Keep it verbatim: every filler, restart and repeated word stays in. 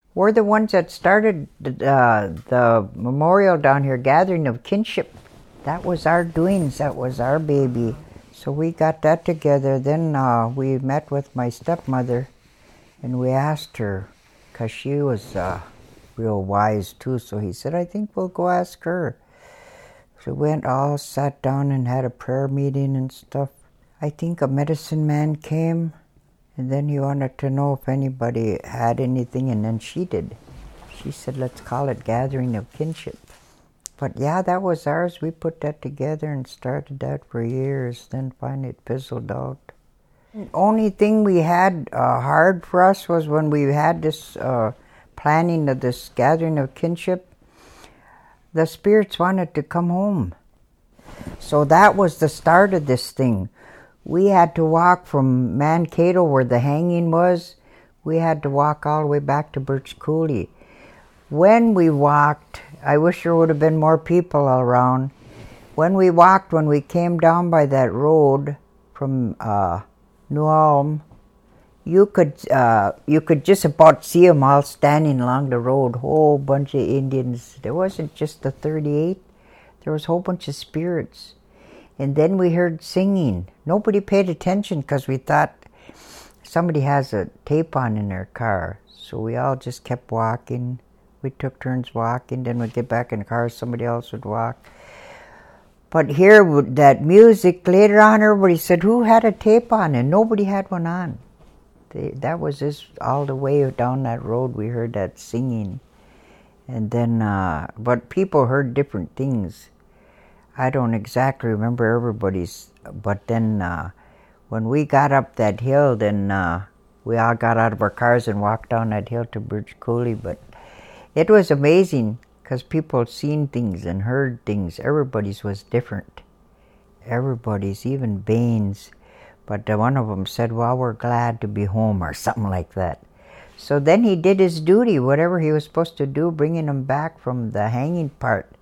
We're the ones that started uh, the memorial down here, Gathering of Kinship. That was our doings. That was our baby. So we got that together. Then uh, we met with my stepmother, and we asked her, because she was uh, real wise too. So he said, I think we'll go ask her. So we went all, sat down and had a prayer meeting and stuff. I think a medicine man came, and then he wanted to know if anybody had anything, and then she did. She said, let's call it Gathering of Kinship. But yeah, that was ours. We put that together and started that for years. Then finally it fizzled out. The only thing we had uh, hard for us was when we had this uh, planning of this Gathering of Kinship. The spirits wanted to come home. So that was the start of this thing. We had to walk from Mankato, where the hanging was. We had to walk all the way back to Birch Coulee. When we walked, I wish there would have been more people around. When we walked, when we came down by that road from uh, New Ulm, you could uh, you could just about see them all standing along the road, whole bunch of Indians. There wasn't just the thirty-eight. There was a whole bunch of spirits. And then we heard singing. Nobody paid attention because we thought somebody has a tape on in their car. So we all just kept walking. We took turns walking. Then we'd get back in the car, somebody else would walk. But here, that music, later on, everybody said, who had a tape on? And nobody had one on. They, that was just all the way down that road, we heard that singing. And then, uh, but people heard different things. I don't exactly remember everybody's, but then uh, when we got up that hill, then uh, we all got out of our cars and walked down that hill to Birch Coulee. But it was amazing because people seen things and heard things. Everybody's was different. Everybody's, even Baines. But uh, one of them said, well, we're glad to be home, or something like that. So then he did his duty, whatever he was supposed to do, bringing them back from the hanging part.